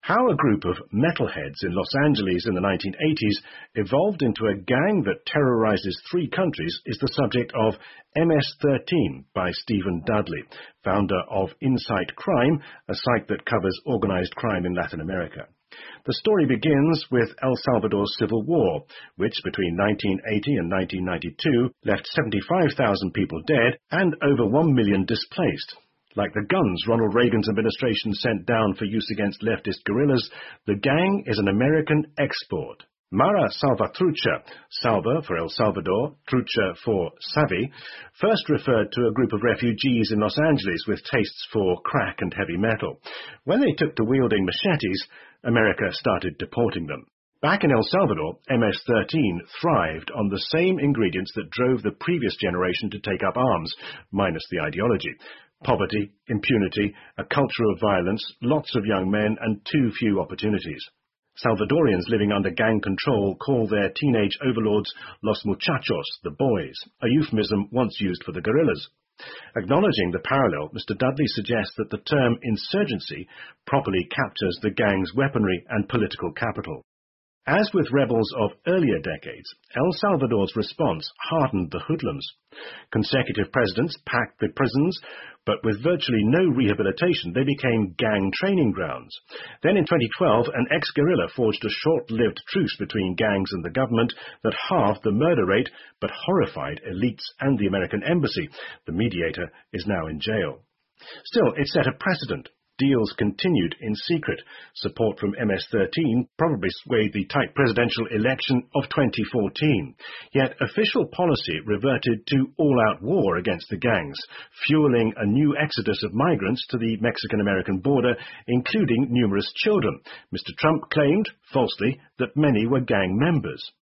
How a group of metalheads in Los Angeles in the 1980s evolved into a gang that terrorizes three countries is the subject of MS-13 by Stephen Dudley, founder of Insight Crime, a site that covers organized crime in Latin America. The story begins with El Salvador's civil war, which between 1980 and 1992 left 75,000 people dead and over 1 million displaced. Like the guns Ronald Reagan's administration sent down for use against leftist guerrillas, the gang is an American export. Mara Salvatrucha, Salva for El Salvador, Trucha for Savvy, first referred to a group of refugees in Los Angeles with tastes for crack and heavy metal. When they took to wielding machetes, America started deporting them. Back in El Salvador, MS-13 thrived on the same ingredients that drove the previous generation to take up arms, minus the ideology. Poverty, impunity, a culture of violence, lots of young men, and too few opportunities. Salvadorians living under gang control call their teenage overlords Los Muchachos, the boys, a euphemism once used for the guerrillas. Acknowledging the parallel, Mr. Dudley suggests that the term insurgency properly captures the gang's weaponry and political capital. As with rebels of earlier decades, El Salvador's response hardened the hoodlums. Consecutive presidents packed the prisons, but with virtually no rehabilitation, they became gang training grounds. Then in 2012, an ex-guerrilla forged a short-lived truce between gangs and the government that halved the murder rate, but horrified elites and the American embassy. The mediator is now in jail. Still, it set a precedent. Deals continued in secret. Support from MS-13 probably swayed the tight presidential election of 2014. Yet official policy reverted to all-out war against the gangs, fueling a new exodus of migrants to the Mexican-American border, including numerous children. Mr. Trump claimed, falsely, that many were gang members.